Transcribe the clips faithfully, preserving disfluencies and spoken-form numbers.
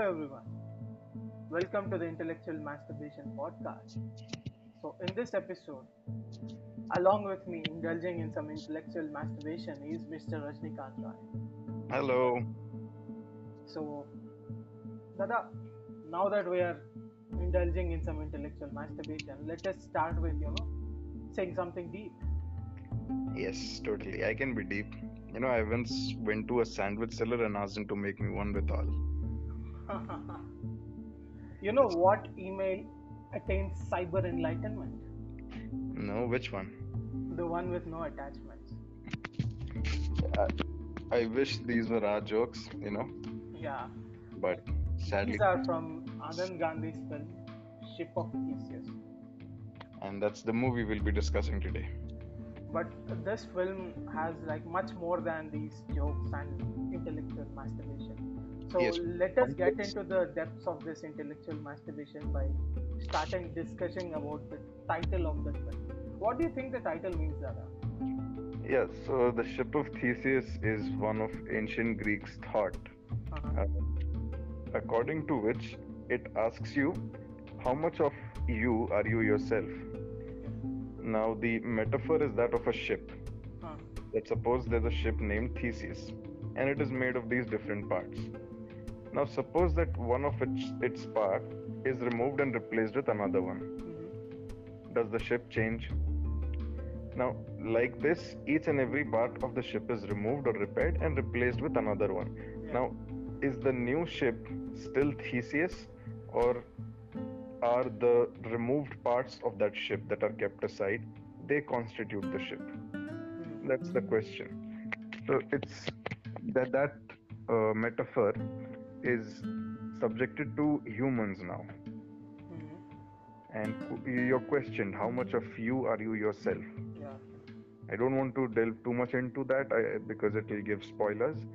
everyone. Welcome to the Intellectual Masturbation Podcast. So, in this episode, along with me, indulging in some intellectual masturbation is Mister Rajnikant Roy. Hello. So, Dada, now that we are indulging in some intellectual masturbation, let us start with, you know, saying something deep. Yes, totally. I can be deep. You know, I once went to a sandwich seller and asked him to make me one with all. You know That's what email attains cyber enlightenment? no, which one? The one with no attachments. I, I wish these were our jokes, you know, Yeah, but these sadly, are from Anand Gandhi's film Ship of Theseus. and that's the movie we'll be discussing today. But this film has like much more than these jokes and intellectual masturbation. So Yes, let us get context. into the depths of this intellectual masturbation by starting discussing about the title of the film. What do you think the title means, Dada? Yes, so the ship of Theseus is one of ancient Greeks' thought, Uh-huh. uh, according to which it asks you, how much of you are you yourself? Okay. Now, the metaphor is that of a ship. Huh. Let's suppose there's a ship named Theseus, and it is made of these different parts. Now, suppose that one of its, its part is removed and replaced with another one. Mm-hmm. Does the ship change? Now, like this, each and every part of the ship is removed or repaired and replaced with another one. Yeah. Now, is the new ship still Theseus, or are the removed parts of that ship that are kept aside, they constitute the ship? That's the Mm-hmm. question. So it's that that uh, metaphor is subjected to humans now. Mm-hmm. And qu- your question, how much of you are you yourself? Yeah. I don't want to delve too much into that I, because it will give spoilers.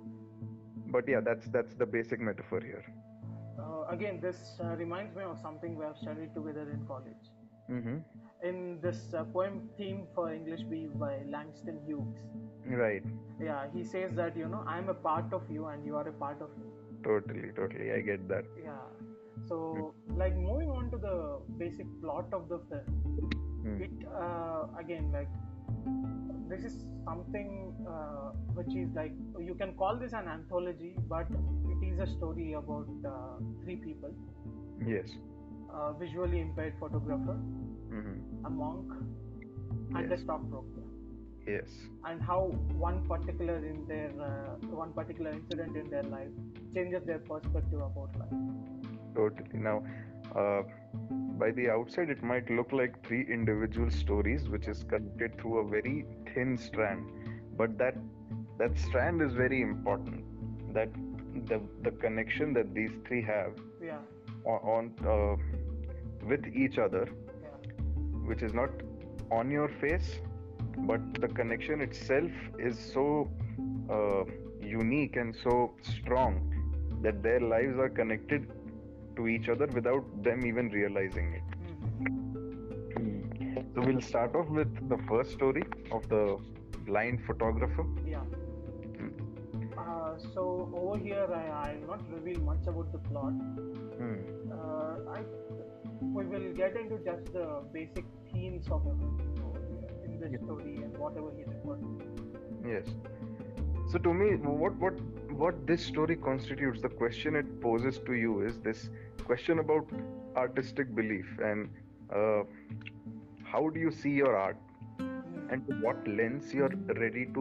But yeah, that's that's the basic metaphor here. Uh, again, this uh, reminds me of something we have studied together in college. Mm-hmm. In this uh, poem Theme for English B by Langston Hughes. Right. Yeah, he says that, you know, I'm a part of you and you are a part of me. Totally, totally. I get that. Yeah. So, like, moving on to the basic plot of the film, it Mm-hmm. uh, again, like, this is something uh, which is like, you can call this an anthology, but it is a story about uh, three people: Yes. a visually impaired photographer, Mm-hmm. a monk, and a Yes. stockbroker, Yes. and how one particular in their uh, one particular incident in their life changes their perspective about life. Totally. Now, uh, by the outside, it might look like three individual stories, which Yeah. is connected through a very thin strand. But that that strand is very important. That the the connection that these three have Yeah. on, on uh, with each other, Yeah. which is not on your face, but the connection itself is so uh, unique and so strong that their lives are connected to each other without them even realizing it. Mm-hmm. Hmm. So we'll start off with the first story of the blind photographer. Yeah. Hmm. Uh, so over here, I, I'll not reveal much about the plot. Hmm. Uh, I We will get into just the basic themes of everything over here in this Yes. story and whatever he referred to. Yes. So to me, what what what this story constitutes, the question it poses to you is this question about artistic belief and uh, how do you see your art and to Hmm. what lens you're ready to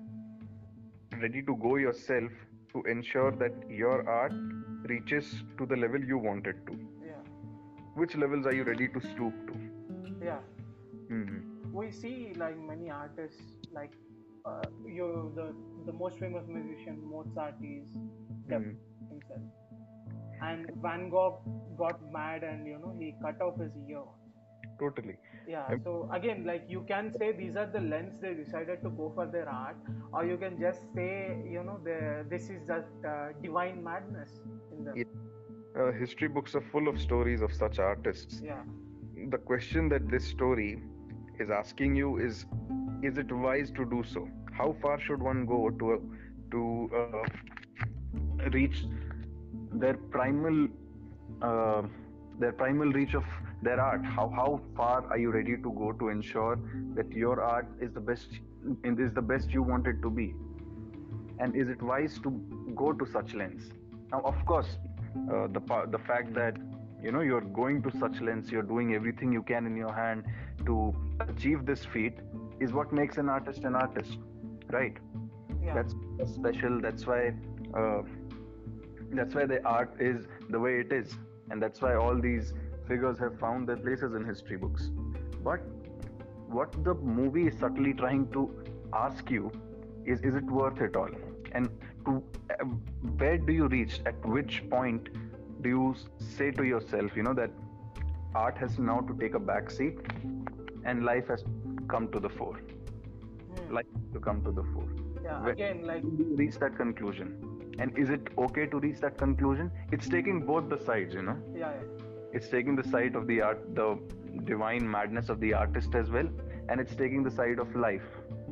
ready to go yourself to ensure that your art reaches to the level you want it to. Yeah. Which levels are you ready to stoop to? Yeah. Hmm. We see like many artists, like uh, you the the most famous musician Mozart is deaf Hmm. himself, and Van Gogh got mad and you know he cut off his ear. Totally. Yeah, Um, so again, like you can say these are the lens they decided to go for their art, or you can just say, you know, the this is just uh, divine madness in them. yeah. Uh, history books are full of stories of such artists. Yeah. The question that this story is asking you is is it wise to do so? How far should one go to to uh, reach their primal uh, their primal reach of their art. How how far are you ready to go to ensure that your art is the best, is the best you want it to be, and is it wise to go to such lengths? Now, of course, uh, the pa- the fact that you know you're going to such lengths, you're doing everything you can in your hand to achieve this feat, is what makes an artist an artist, right? Yeah, That's special. That's why uh, that's why the art is the way it is, and that's why all these figures have found their places in history books. But what the movie is subtly trying to ask you is is it worth it all? And to uh, where do you reach, at which point do you say to yourself, you know that art has now to take a back seat and life has come to the fore, hmm. life has to come to the fore? Yeah. Where Again, like, do you reach that conclusion, and is it okay to reach that conclusion? It's taking both the sides, you know yeah, yeah. it's taking the side of the art, the divine madness of the artist as well, and it's taking the side of life.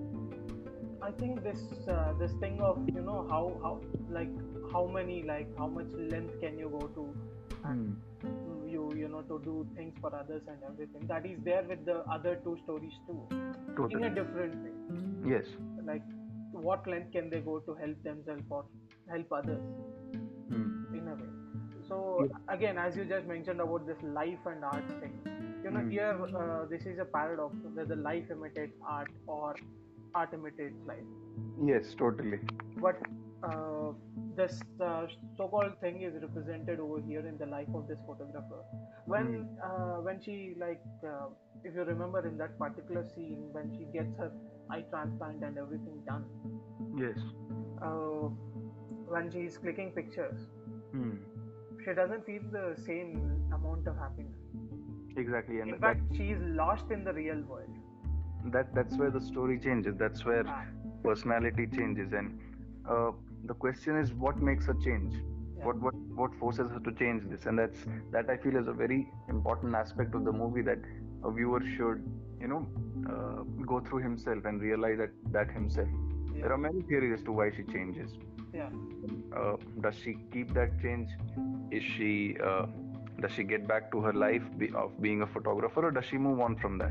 I think this uh, this thing of, you know how how like how many, like how much length can you go to, and Hmm. mm, you you know to do things for others and everything, that is there with the other two stories too, in a Totally. different way. Yes. Like, what length can they go to help themselves or help others Hmm. in a way. So Yeah. again, as you just mentioned about this life and art thing, you know Hmm. here, uh, this is a paradox whether life imitates art or art imitates life. Yes, totally. But uh, this uh, so-called thing is represented over here in the life of this photographer. Hmm. When uh, when she, like, uh, if you remember in that particular scene when she gets her eye transplant and everything done, Yes. uh, when she is clicking pictures, Hmm. she doesn't feel the same amount of happiness. Exactly, and In that fact, she is lost in the real world. that that's where the story changes. That's where Ah, personality changes, and uh, the question is, what makes her change? yeah, What what what forces her to change this? And that's that I feel is a very important aspect of the movie, that a viewer should, you know, uh, go through himself and realize that that himself. yeah, There are many theories as to why she changes. yeah. Uh, does she keep that change? Is she uh, does she get back to her life be, of being a photographer, or does she move on from that?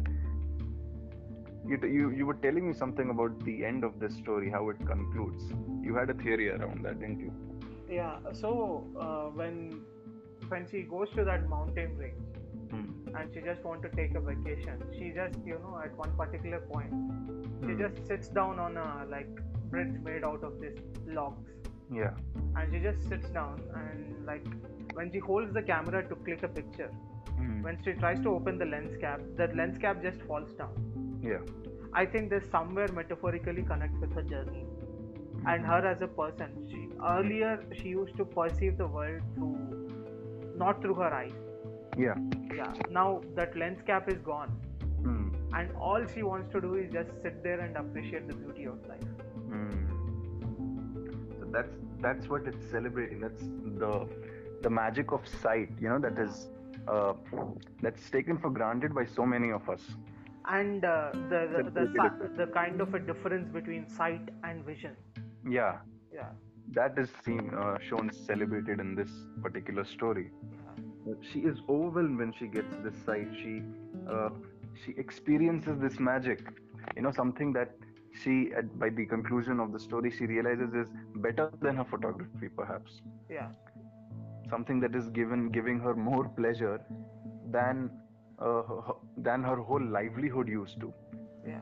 You, you you were telling me something about the end of this story, how it concludes. You had a theory around that, didn't you? Yeah. So uh, when when she goes to that mountain range Hmm. and she just want to take a vacation, she just, you know at one particular point, she Hmm. just sits down on a, like, bridge made out of this logs, Yeah. and she just sits down, and, like, when she holds the camera to click a picture, Hmm. when she tries to open the lens cap, that lens cap just falls down. Yeah. I think this somewhere metaphorically connects with her journey and Hmm. her as a person. She earlier she used to perceive the world through, not through her eyes. Yeah. Yeah. Now that lens cap is gone, Hmm. and all she wants to do is just sit there and appreciate the beauty of life. Hmm. So that's that's what it's celebrating. That's the the magic of sight. You know that is uh, that's taken for granted by so many of us. And uh, the, the the Celebrated it. si- the kind of a difference between sight and vision. Yeah, Yeah. that is seen, uh, shown, celebrated in this particular story. Yeah. Uh, She is overwhelmed when she gets this sight. She uh, she experiences this magic. You know, something that she, at, by the conclusion of the story, she realizes is better than her photography, perhaps. Yeah. Something that is given giving her more pleasure than uh, her, than her whole livelihood used to. Yeah.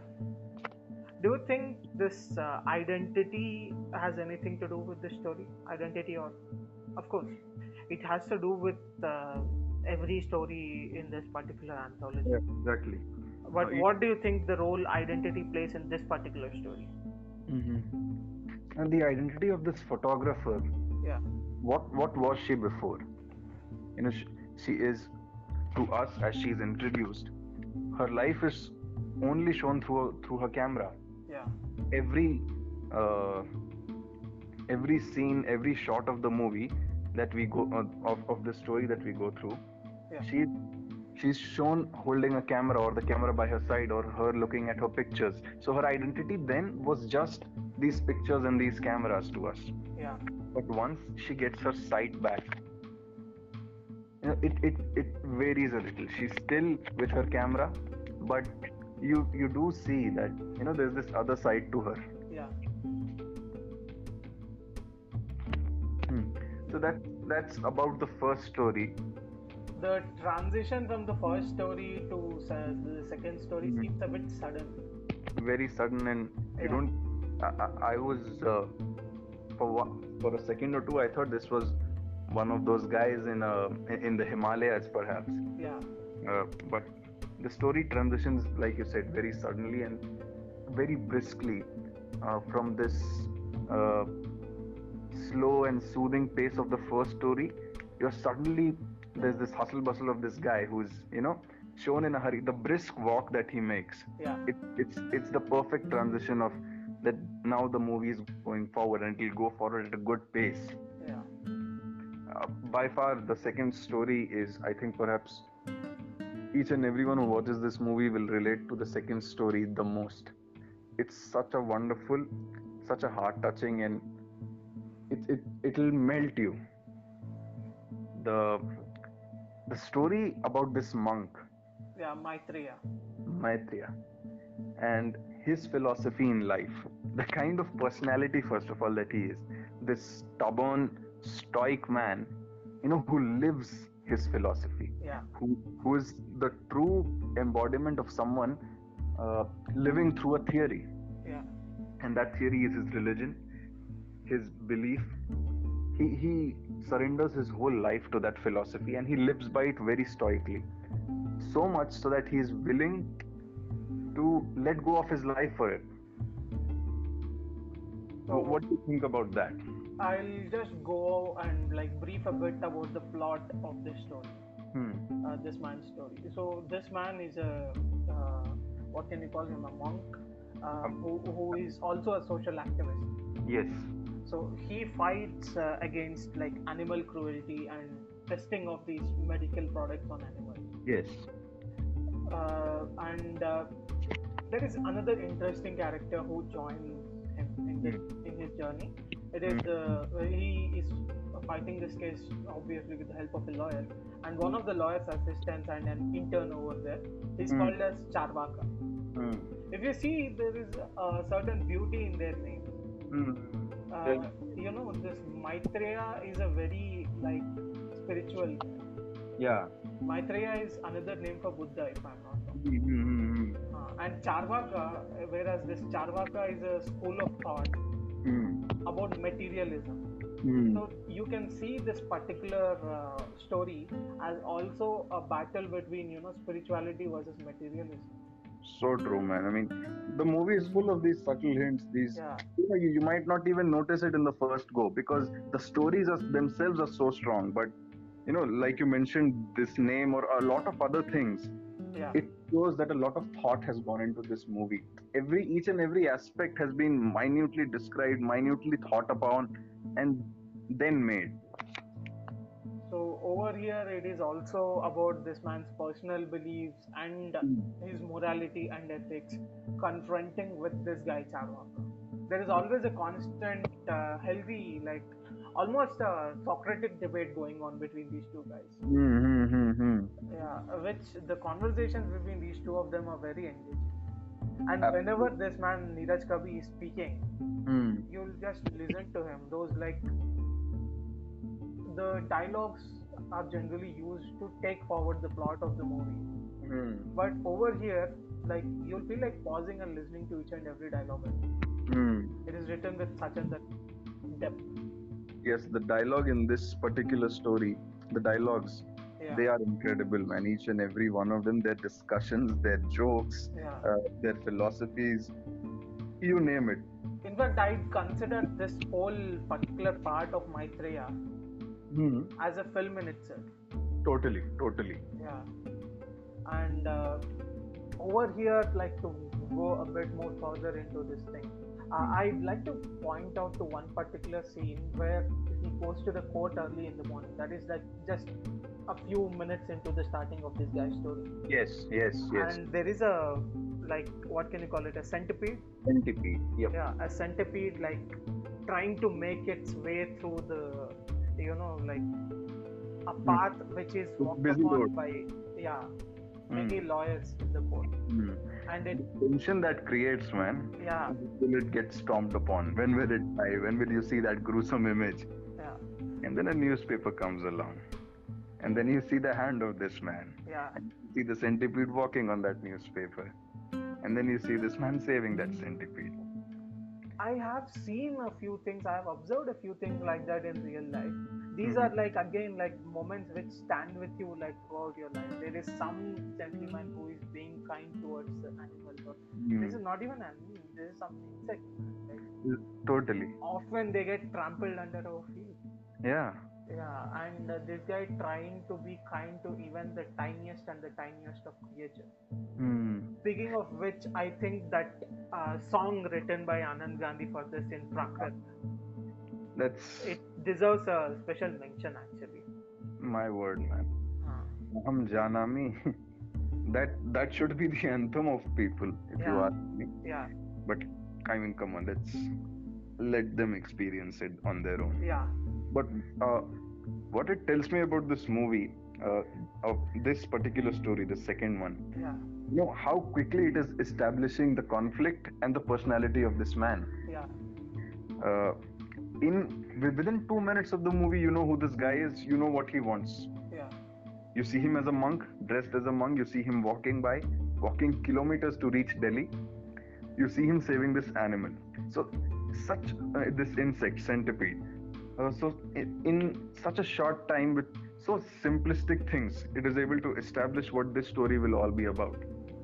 Do you think this uh, identity has anything to do with this story? Identity, or, of course, it has to do with uh, every story in this particular Yeah, anthology. exactly. Uh, But what do you think the role identity plays in this particular story? mm-hmm. And the identity of this photographer, Yeah. what what was she before? You know, she, she is, to us as she is introduced, her life is only shown through through her camera. Yeah. Every uh, every scene, every shot of the movie that we go uh, of of the story that we go through, Yeah. she she's shown holding a camera, or the camera by her side, or her looking at her pictures. So her identity then was just these pictures and these cameras to us. Yeah. But once she gets her sight back, you know, it, it, it varies a little. She's still with her camera, but you you do see that, you know, there's this other side to her. Yeah. Hmm. So that that's about the first story. The transition from the first story to uh, the second story Mhm. seems a bit sudden. Very sudden, and you Yeah. don't. I, I, I was uh, for one, for a second or two, I thought this was one of those guys in uh, in the Himalayas, perhaps. Yeah. Uh, but the story transitions, like you said, very suddenly and very briskly uh, from this uh, slow and soothing pace of the first story. You're suddenly, there's this hustle bustle of this guy who's, you know, shown in a hurry. The brisk walk that he makes. Yeah. It, it's it's the perfect transition of that. Now the movie is going forward and it'll go forward at a good pace. Yeah. Uh, by far, the second story is, I think, perhaps each and everyone who watches this movie will relate to the second story the most. It's such a wonderful, such a heart-touching, and it it it'll melt you. The the story about this monk, Yeah. Maitreya. Maitreya, and his philosophy in life, the kind of personality, first of all, that he is, this stubborn, stoic man, you know, who lives his philosophy, Yeah. who who is the true embodiment of someone uh, living through a theory, Yeah. and that theory is his religion, his belief. He he surrenders his whole life to that philosophy, and he lives by it very stoically. So much so that he is willing to let go of his life for it. So What do you think about that? I'll just go and like brief a bit about the plot of this story. Hmm. Uh, this man's story. So this man is a uh, what can you call him? A monk uh, who who is also a social activist. Yes. So he fights uh, against like animal cruelty and testing of these medical products on animals. Yes. Uh, and uh, there is another interesting character who joins him in this in his journey. It is uh, he is fighting this case obviously with the help of a lawyer, and one of the lawyer's assistants and an intern over there is Hmm. called as Charvaka. Hmm. If you see, there is a certain beauty in their name. Hmm. Uh, Yes. you know, this Maitreya is a very like spiritual. Yeah. Maitreya is another name for Buddha, if I'm not wrong. Hmm. Hmm. Hmm. Uh, and Charvaka, whereas this Charvaka is a school of thought Hmm. about materialism. Hmm. So you can see this particular uh, story as also a battle between you know spirituality versus materialism. So true, man. I mean, the movie is full of these subtle hints. These, Yeah. you know, you, you might not even notice it in the first go because the stories are, themselves are so strong. But you know, like you mentioned, this name or a lot of other things, Yeah. it shows that a lot of thought has gone into this movie. Every each and every aspect has been minutely described, minutely thought upon, and then made. So over here, it is also about this man's personal beliefs and his morality and ethics confronting with this guy Charvaka. There is always a constant, uh, healthy, like almost a Socratic debate going on between these two guys. Hmm. Hmm. Hmm. Hmm. Yeah, which the conversations between these two of them are very engaging. And Ab- whenever this man Neeraj Kabi is speaking, Hmm. you'll just listen to him. Those like the dialogues are generally used to take forward the plot of the movie. Hmm. But over here, like you'll feel like pausing and listening to each and every dialogue. Hmm. It is written with such and such depth. Yes, the dialogue in this particular story, the dialogues, Yeah. they are incredible, man. Each and every one of them, their discussions, their jokes, Yeah. uh, their philosophies, you name it. In fact, I consider this whole particular part of Maitreya Hmm. as a film in itself. Totally, totally. Yeah. And uh, over here, like to go a bit more further into this thing, uh, I'd like to point out to one particular scene where he goes to the court early in the morning. That is like just a few minutes into the starting of this guy's story. Yes, yes, yes. And there is a like what can you call it? A centipede. Centipede. Yep. Yeah, a centipede like trying to make its way through the, you know, like a path mm. which is walked Busy upon road. by yeah many mm. lawyers in the court. Mm. And it, the tension that creates, man. Yeah. Will it get stomped upon? When will it die? When will you see that gruesome image? Yeah. And then a newspaper comes along, and then you see the hand of this man. Yeah. And you see the centipede walking on that newspaper, and then you see this man saving that centipede. I have seen a few things. I have observed a few things like that in real life. These mm-hmm. are like again like moments which stand with you like throughout your life. There is some gentleman who is being kind towards the animal. Or mm. This is not even an animal. This is some insect. Like, totally. Often they get trampled under our feet. Yeah. Yeah, and uh, this guy trying to be kind to even the tiniest and the tiniest of creatures. Hmm. Speaking of which, I think that uh, song written by Anand Gandhi for this in Prakrit, that's it deserves a special mention actually. My word, man. Huh. Hum Janami. That that should be the anthem of people, if yeah. you ask me. Yeah. But I mean, come on, let's let them experience it on their own. Yeah. But uh, what it tells me about this movie, uh, of this particular story, the second one, yeah. you know how quickly it is establishing the conflict and the personality of this man. Yeah. Uh, in within two minutes of the movie, you know who this guy is. You know what he wants. Yeah. You see him as a monk, dressed as a monk. You see him walking by, walking kilometers to reach Delhi. You see him saving this animal. So, such uh, this insect centipede. Uh, so in such a short time with so simplistic things, it is able to establish what this story will all be about.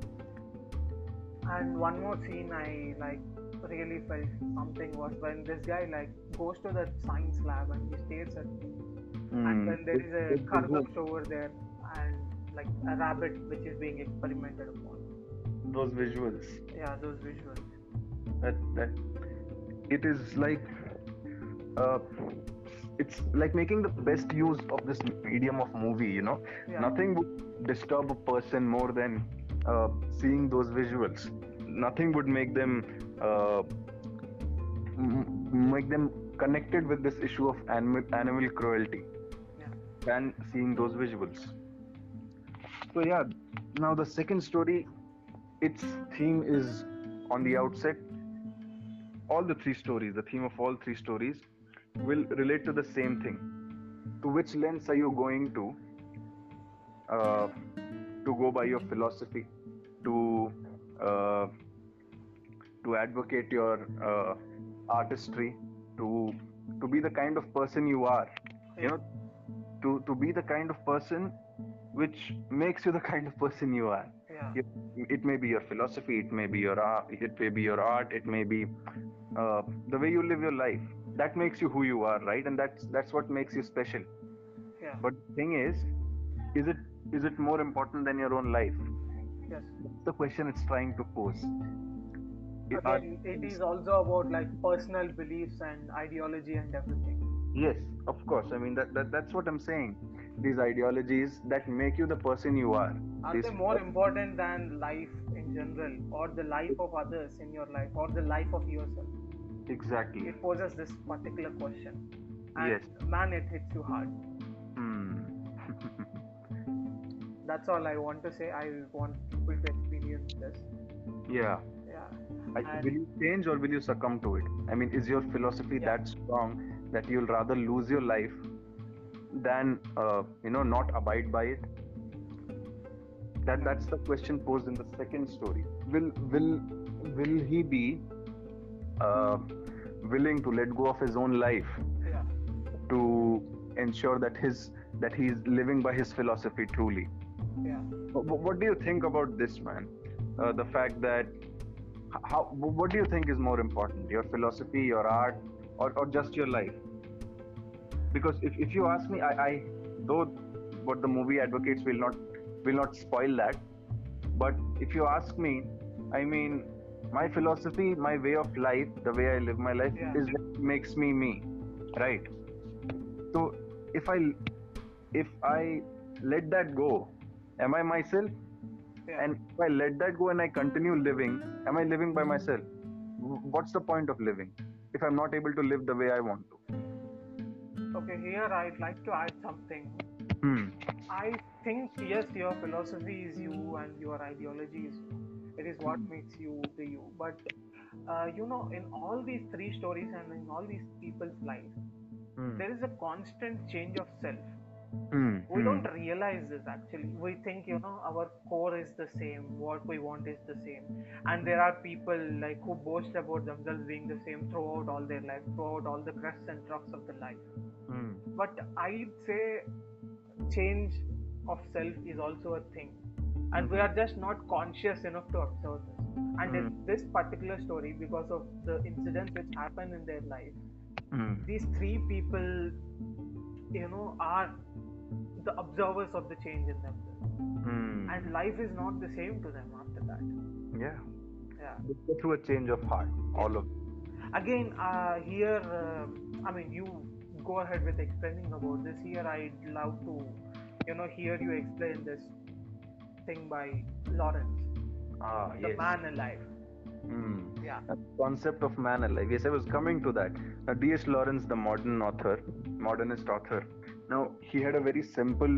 And one more scene I like really felt something was when this guy like goes to the science lab and he stares at me. Mm. And then there is a Khargosh over there and like a rabbit which is being experimented upon. Those visuals. Yeah, those visuals. That that it is like. Uh, it's like making the best use of this medium of movie, you know. Yeah. Nothing would disturb a person more than uh, seeing those visuals. Nothing would make them uh, m- make them connected with this issue of animal animal cruelty yeah. than seeing those visuals. So yeah, now the second story, its theme is on the outset. All the three stories, the theme of all three stories will relate to the same thing. To which lens are you going to uh, to go by your philosophy, to uh, to advocate your uh, artistry, to to be the kind of person you are, you know, to to be the kind of person which makes you the kind of person you are. Yeah. It may be your philosophy, it may be your art, it may be your art, it may be uh, the way you live your life. That makes you who you are, right? And that's that's what makes you special. Yeah. But the thing is, is it is it more important than your own life? Yes. That's the question it's trying to pose. Again, are, it is also about like personal beliefs and ideology and everything. Yes, of course. I mean that, that that's what I'm saying. These ideologies that make you the person you are. Are These they more important than life in general, or the life of others in your life, or the life of yourself? Exactly. It poses this particular question. And yes. Man, it hits you hard. Hmm. That's all I want to say. I want people to experience this. Yeah. Yeah. I, will you change or will you succumb to it? I mean, is your philosophy yeah. that strong that you'll rather lose your life than uh, you know not abide by it? That that's the question posed in the second story. Will will will he be uh, willing to let go of his own life yeah. to ensure that his that he's living by his philosophy truly? Yeah. What, what do you think about this, man? Uh, the fact that how what do you think is more important, your philosophy, your art, or, or just your life? Because if, if you ask me, I, I though what the movie advocates will not will not spoil that, but if you ask me, I mean, my philosophy, my way of life, the way I live my life yeah. is what makes me me, right? So if I if I let that go, am I myself? Yeah. And if I let that go and I continue living, am I living by myself? W- What's the point of living if I'm not able to live the way I want to? Okay, here I'd like to add something. Hmm. I think yes, your philosophy is you and your ideology is you. It is what makes you the you. But uh, you know, in all these three stories and in all these people's lives, Hmm. there is a constant change of self. Hmm. We Hmm. don't realize this actually. We think, you know, our core is the same, what we want is the same. And there are people like who boast about themselves being the same throughout all their life, throughout all the crusts and troughs of the life. Hmm. But I'd say change of self is also a thing, and we Mhm. are just not conscious enough to observe this. And Hmm. in this particular story, because of the incidents which happen in their life, Hmm. these three people, you know, are the observers of the change in themselves, Hmm. and life is not the same to them after that. Yeah. Yeah. They go through a change of heart, Yeah. all of. Again, uh, here, um I mean, you go ahead with explaining about this. Here, I'd love to, you know, hear you explain this thing by Lawrence, Ah, The yes. Man Alive. Hmm. Yeah. The concept of man alive. Yes, I was coming to that. Now, D S. Lawrence, the modern author, modernist author. Now, he had a very simple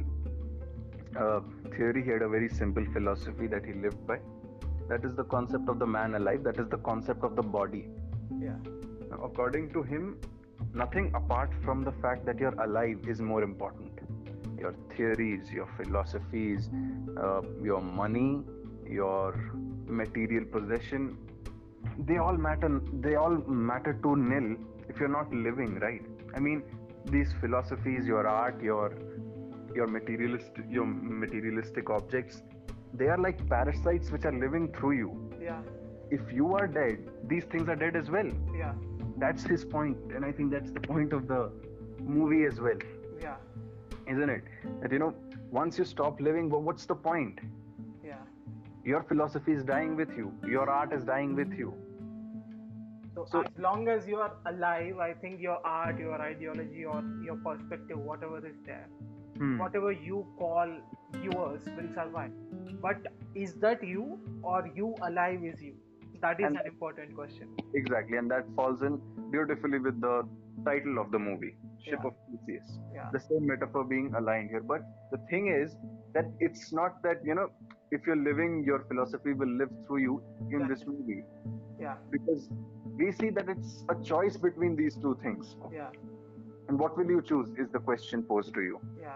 uh, theory. He had a very simple philosophy that he lived by. That is the concept of the man alive. That is the concept of the body. Yeah. Now, according to him, nothing apart from the fact that you're alive is more important. Your theories, your philosophies, uh, your money, your material possession, they all matter. They all matter to nil if you're not living, right? I mean, these philosophies, your art, your your materialist, your materialistic objects, they are like parasites which are living through you. Yeah. If you are dead, these things are dead as well. Yeah. That's his point, and I think that's the point of the movie as well, Yeah. isn't it? That you know, once you stop living, well, what's the point? Yeah. Your philosophy is dying with you. Your art is dying with you. So So, as long as you are alive, I think your art, your ideology, or your perspective, whatever is there, hmm, whatever you call yours, will survive. But is that you, or you alive is you? That is and an important question. exactly, and that falls in beautifully with the title of the movie, Ship Yeah. of Theseus. Yeah. The same metaphor being aligned here. But the thing is that it's not that, you know, if you're living, your philosophy will live through you in Yeah. this movie. Yeah. Because we see that it's a choice between these two things. Yeah. And what will you choose is the question posed to you. Yeah.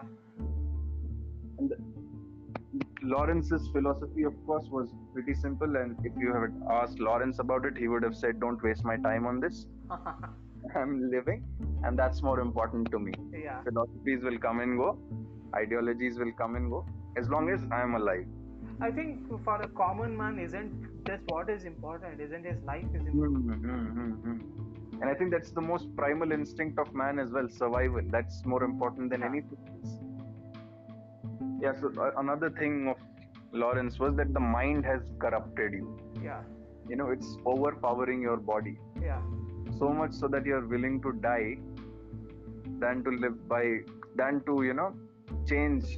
And Lawrence's philosophy, of course, was pretty simple. And if you had asked Lawrence about it, he would have said, "Don't waste my time on this. I'm living, and that's more important to me. Yeah. Philosophies will come and go, ideologies will come and go, as long as I'm alive." I think for a common man, isn't just what is important, isn't his life is important. Hmm, hmm, hmm, hmm. And I think that's the most primal instinct of man as well, survival. That's more important than Yeah. anything else. Yeah, so uh, another thing of Lawrence was that the mind has corrupted you. Yeah. You know, it's overpowering your body. Yeah. So much so that you're willing to die than to live by, than to, you know, change,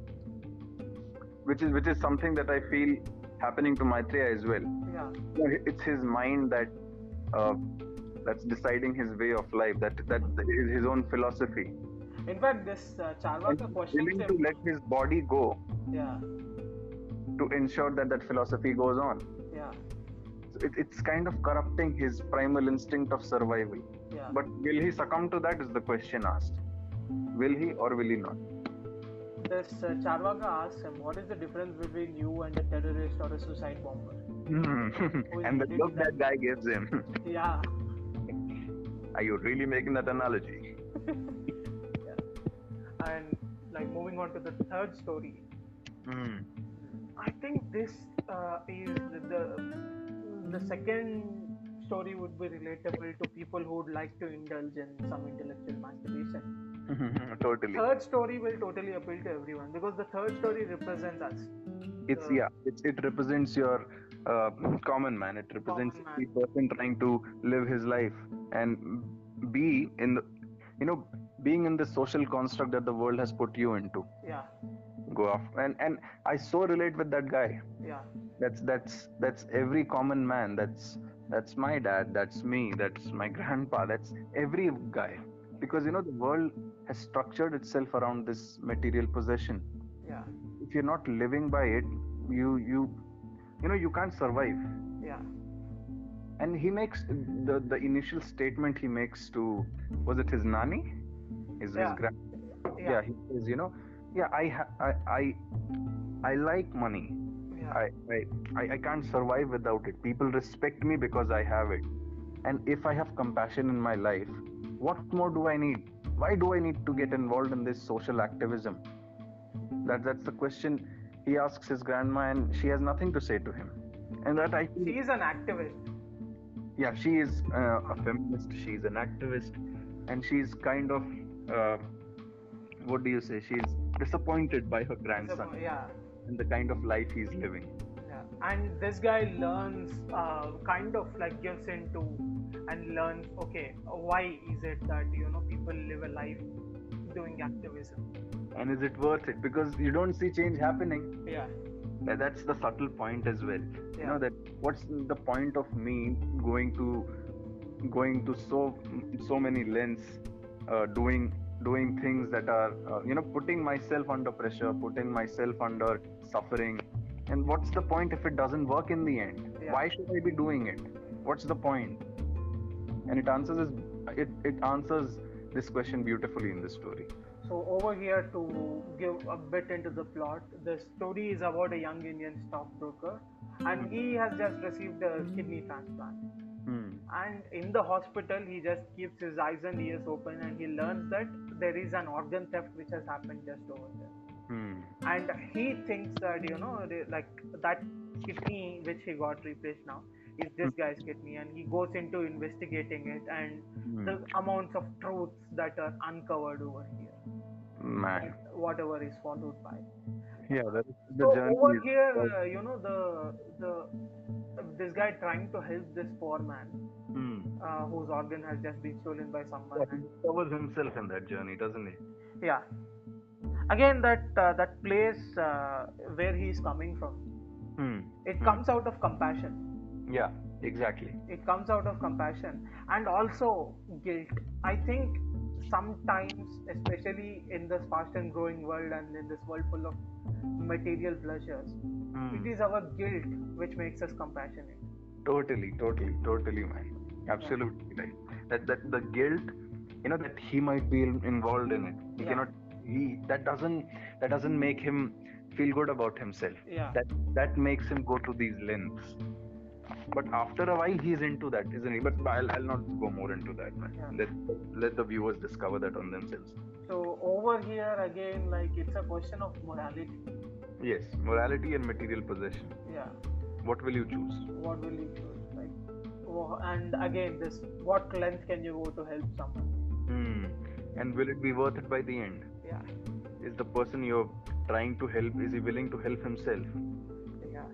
which is which is something that I feel happening to Maitreya as well. Yeah. You know, it's his mind that uh, that's deciding his way of life, that that is his own philosophy. In fact, this uh, And Charvaka he's questions willing him. to let his body go Yeah. to ensure that that philosophy goes on. Yeah. So it, it's kind of corrupting his primal instinct of survival. Yeah. But will he succumb to that is the question asked. Will he or will he not? This uh, Charvaka asks him, "What is the difference between you and a terrorist or a suicide bomber?" And the look that guy gives him. Yeah. Are you really making that analogy? Yeah. And like moving on to the third story, Hmm. I think this uh, is the the second story would be relatable to people who would like to indulge in some intellectual masturbation. Totally. Third story will totally appeal to everyone because the third story represents us. It's The yeah. It's, it represents your uh, common man. It represents common the man. person trying to live his life and be in the, you know, being in the social construct that the world has put you into. Yeah. go after. And and I so relate with that guy. Yeah, That's that's that's every common man. That's that's my dad. That's me. That's my grandpa. That's every guy. Because you know the world has structured itself around this material possession. yeah, If you're not living by it, you you you know you can't survive. yeah, And he makes the the initial statement he makes to, was it his nani, his his yeah, grand, yeah, yeah, he says, you know, yeah, I ha- I I I like money. yeah, I, I I I can't survive without it. People respect me because I have it. And if I have compassion in my life, what more do I need? Why do I need to get involved in this social activism? That that's the question he asks his grandma, and she has nothing to say to him. And that I feel, she is an activist. yeah, she is uh, a feminist. She's an activist, and she's kind of uh, what do you say? She's disappointed by her grandson So, yeah, and the kind of life he's living. yeah. And this guy learns, uh, kind of like gives into and learns, okay, why is it that, you know, people live a life doing activism? And is it worth it? Because you don't see change happening. Yeah, That- That's the subtle point as well. You Yeah. know that what's the point of me going to going to so so many lengths, uh, doing doing things that are uh, you know putting myself under pressure, putting myself under suffering, and what's the point if it doesn't work in the end? Yeah. Why should I be doing it? What's the point? And it answers this, it it answers this question beautifully in this story. so over here to give a bit into the plot, the story is about a young Indian stockbroker, and he has just received a kidney transplant. Hmm. And in the hospital, he just keeps his eyes and ears open, and he learns that there is an organ theft which has happened just over there. Hmm. And he thinks that, you know, the- like that kidney which he got replaced now is this guy's kidney, and he goes into investigating it and Hmm. the amounts of truths that are uncovered over here, Man. whatever is followed by. Yeah, that is the So journey. over is- here, uh, you know, the the this guy trying to help this poor man Hmm. uh, whose organ has just been stolen by someone. Yeah, he And discovers himself in that journey, doesn't he? yeah, again that uh, that place uh, where he is coming from, Hmm. it Hmm. comes out of compassion. Yeah, exactly. It comes out of compassion and also guilt. I think sometimes, especially in this fast and growing world and in this world full of material pleasures, Hmm. it is our guilt which makes us compassionate. Totally, totally, totally, man. Absolutely right. That that the guilt, you know, that he might be in- involved in it. He Yeah. cannot. He that doesn't that doesn't make him feel good about himself. Yeah. That that makes him go to these lengths. But after a while, he's into that, isn't he? But I'll, I'll not go more into that, man. Yeah. Let let the viewers discover that on themselves. So over here again, like it's a question of morality. Yes, morality and material possession. Yeah. What will you choose? What will you choose? Like, oh, and again, this what length can you go to help someone? Hmm. And will it be worth it by the end? Yeah. Is the person you're trying to help, is he willing to help himself? Yeah.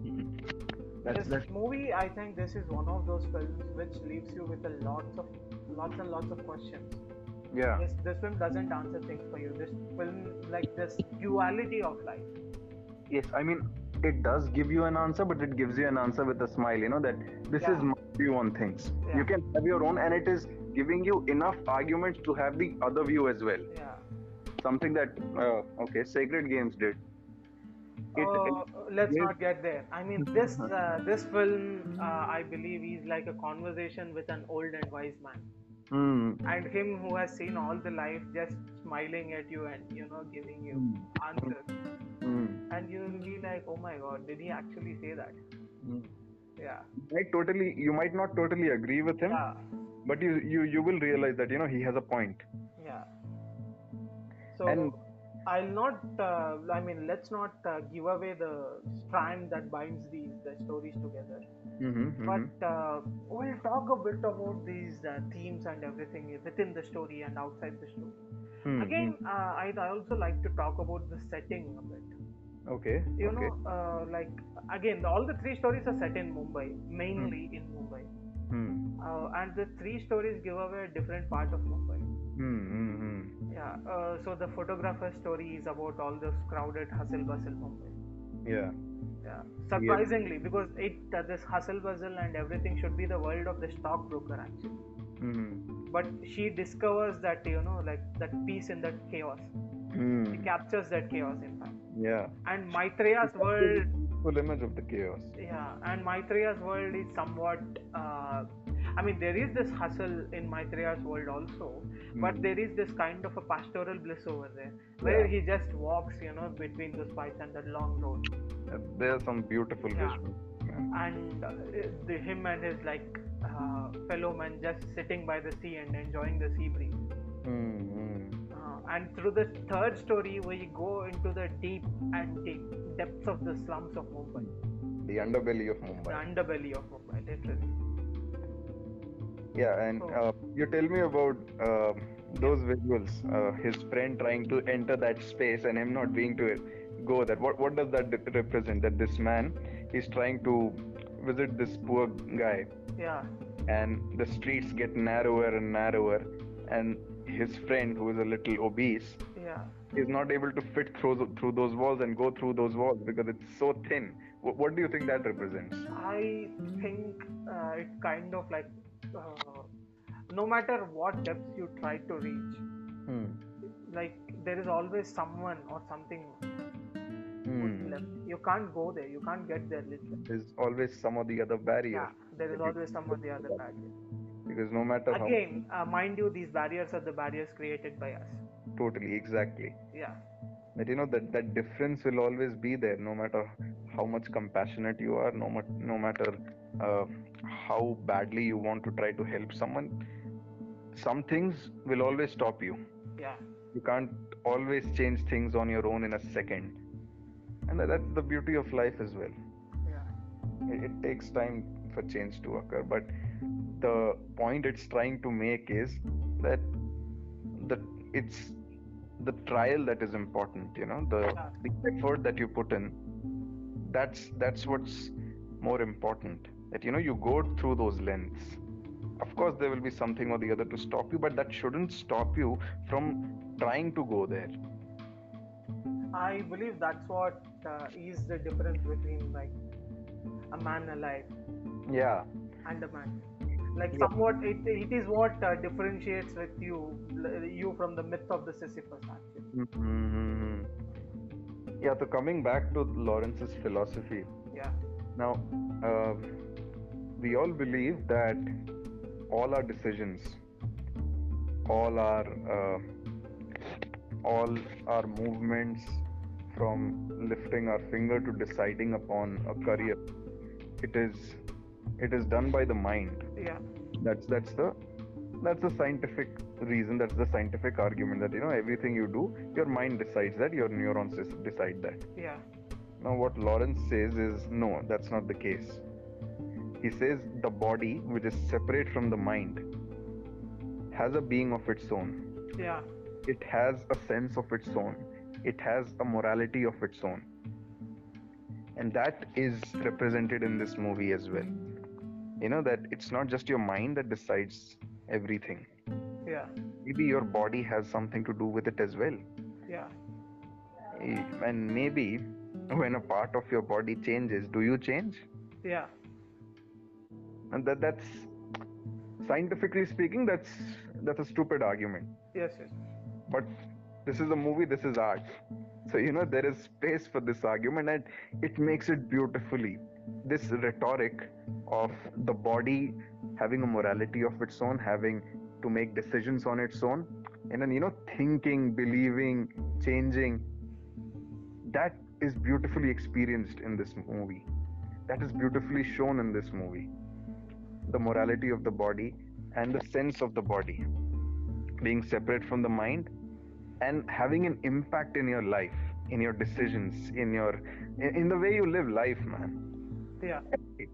That's This that's movie, I think this is one of those films which leaves you with a lots of lots and lots of questions. yeah. This this film doesn't answer things for you. This film, like this duality of life. Yes, I mean it does give you an answer, but it gives you an answer with a smile, you know, that this Yeah. is my view on things. Yeah. You can have your own, and it is giving you enough arguments to have the other view as well. Yeah. Something that uh, okay, Sacred Games did. It, Uh, let's gave- not get there. I mean, this uh, this film, uh, I believe, is like a conversation with an old and wise man, Hmm. and him who has seen all the life, just smiling at you and, you know, giving you answers, Hmm. and you will be like, oh my God, did he actually say that? Hmm. Yeah. Might totally, you might not totally agree with him, Yeah. but you you you will realize that, you know, he has a point. Yeah. So And- I'll not. Uh, I mean, let's not uh, give away the strand that binds these the stories together. Mm-hmm, But uh, we'll talk a bit about these uh, themes and everything within the story and outside the story. hmm Again, uh, I'd also like to talk about the setting a bit. Okay. You okay. know, uh, like again, all the three stories are set in Mumbai, mainly in Mumbai. Hmm. uh, and the three stories give away a different part of Mumbai. Hmm. Hmm. Hmm. Yeah, uh, so the photographer's story is about all those crowded hustle bustle Mumbai. Yeah. Yeah, Yeah. surprisingly, because it uh, this hustle bustle and everything should be the world of the stockbroker actually. Hmm. But she discovers that, you know, like that peace in that chaos. She Hmm. captures that chaos in fact. Yeah. And It Maitreya's captures world, a beautiful image of the chaos. yeah, and Maitreya's world is somewhat. Uh, I mean, there is this hustle in Maitreya's world also, but Hmm. there is this kind of a pastoral bliss over there, where Yeah. he just walks, you know, between those fights and that long road. Uh, There are some beautiful Yeah, visuals, man. and uh, the him and his like uh, fellow men just sitting by the sea and enjoying the sea breeze. Hmm. Hmm. Uh, and through the third story, we go into the deep and deep depths of the slums of Mumbai, The underbelly of the Mumbai. underbelly of Mumbai, literally. Yeah, and So, uh, you tell me about uh, those visuals. Uh, his friend trying to enter that space and him not being to go there. What what does that de- represent? That this man is trying to visit this poor guy, yeah, and the streets get narrower and narrower, and his friend, who is a little obese, yeah. is not able to fit through th- through those walls and go through those walls because it's so thin. Wh- what do you think that represents? I think uh, it kind of like uh, no matter what depths you try to reach, Hmm. like there is always someone or something who's Hmm. left. You can't go there. You can't get there. Literally. There's always some or the other barrier Yeah, there is that you always some or the other barrier. because no matter how Again, uh, mind you, these barriers are the barriers created by us. totally exactly Yeah, that you know that that difference will always be there no matter how much compassionate you are, no much no matter uh, how badly you want to try to help someone, some things will always stop you. yeah, You can't always change things on your own in a second, and that, that's the beauty of life as well. yeah, It, it takes time for change to occur, but the point it's trying to make is that the it's the trial that is important, you know, the yeah, the effort that you put in, that's that's what's more important, that you know you go through those lengths. Of course there will be something or the other to stop you, but that shouldn't stop you from trying to go there. I believe that's what uh, is the difference between like a man alive Yeah. and a man. Like Yeah. somewhat, it, it is what uh, differentiates with you you from the myth of the Sisyphus actually. Mm-hmm. Yeah, so coming back to Lawrence's philosophy Yeah, now, uh, we all believe that all our decisions, all our uh, all our movements, from lifting our finger to deciding upon a career, it is it is done by the mind. yeah, That's that's the that's the scientific reason. That's the scientific argument that you know everything you do, your mind decides that, your neurons des- decide that. yeah, Now, what Lawrence says is no, that's not the case. He says the body, which is separate from the mind, has a being of its own. yeah, It has a sense of its own. It has a morality of its own. And that is represented in this movie as well. You know, that it's not just your mind that decides everything. yeah, Maybe your body has something to do with it as well. yeah, Eh, And maybe when a part of your body changes, do you change? yeah. And that that's scientifically speaking, that's that's a stupid argument. Yes, yes. But this is a movie, this is art. So you know there is space for this argument, and it makes it beautifully. This rhetoric of the body having a morality of its own, having to make decisions on its own, and then you know thinking, believing, changing, that is beautifully experienced in this movie. That is beautifully shown in this movie. The morality of the body and the sense of the body being separate from the mind and having an impact in your life, in your decisions, in your in, in the way you live life, man. Yeah. It,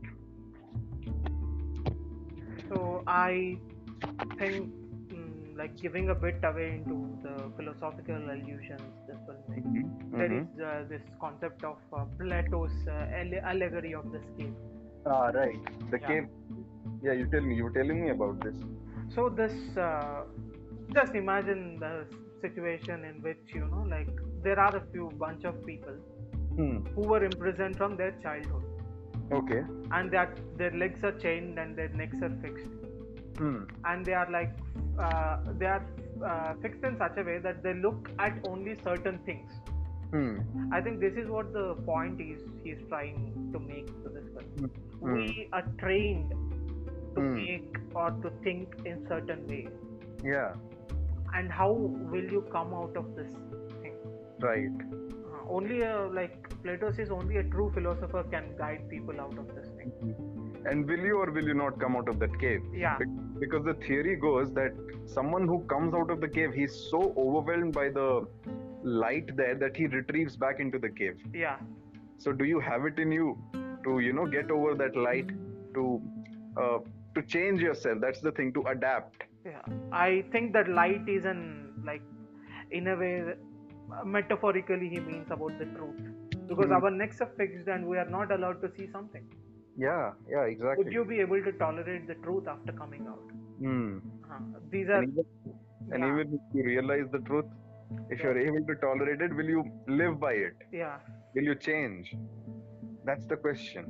So I think mm, like giving a bit away into the philosophical allusions this will make. mm-hmm, There mm-hmm. is uh, this concept of uh, Plato's uh, alle- allegory of the scale. Ah, right. The Yeah. cave. Yeah, you tell me. You were telling me about this. So this, uh, just imagine the situation in which, you know, like there are a few bunch of people Hmm. who were imprisoned from their childhood, Okay. and that their legs are chained and their necks are fixed, Hmm. and they are like uh, they are uh, fixed in such a way that they look at only certain things. Hmm. I think this is what the point is he's trying to make to this film. Hmm. We are trained to Hmm. make or to think in certain ways, Yeah. and how will you come out of this thing? Right. Uh, only a, like Plato says, only a true philosopher can guide people out of this thing. And will you or will you not come out of that cave? Yeah. Be- Because the theory goes that someone who comes out of the cave, he's so overwhelmed by the light there that he retrieves back into the cave. Yeah. So do you have it in you to, you know, get over that light, to uh, to change yourself? That's the thing, to adapt. Yeah. I think that light is an, like, in a way, uh, metaphorically he means about the truth, because Hmm. our necks are fixed and we are not allowed to see something. Yeah, yeah, exactly. Would you be able to tolerate the truth after coming out? Hmm. Uh, these are, And even, and yeah, even if you realize the truth, if Yeah. you're able to tolerate it, will you live by it? yeah. Will you change? That's the question.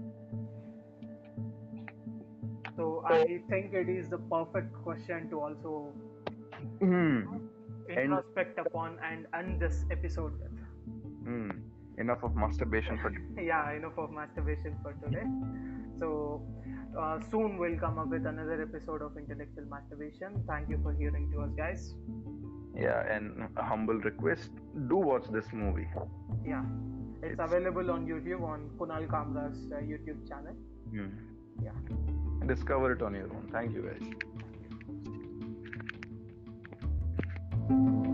So I think it is the perfect question to also Hmm. And introspect upon and end this episode with. hmm. Enough of masturbation for today. Yeah, enough of masturbation for today. So uh, soon we'll come up with another episode of Intellectual Masturbation. Thank you for hearing to us, guys. Yeah, and a humble request: do watch this movie. Yeah, it's, It's- available on YouTube on Kunal Kamra's uh, YouTube channel. Hmm. Yeah. Discover it on your own. Thank you, guys. Thank you.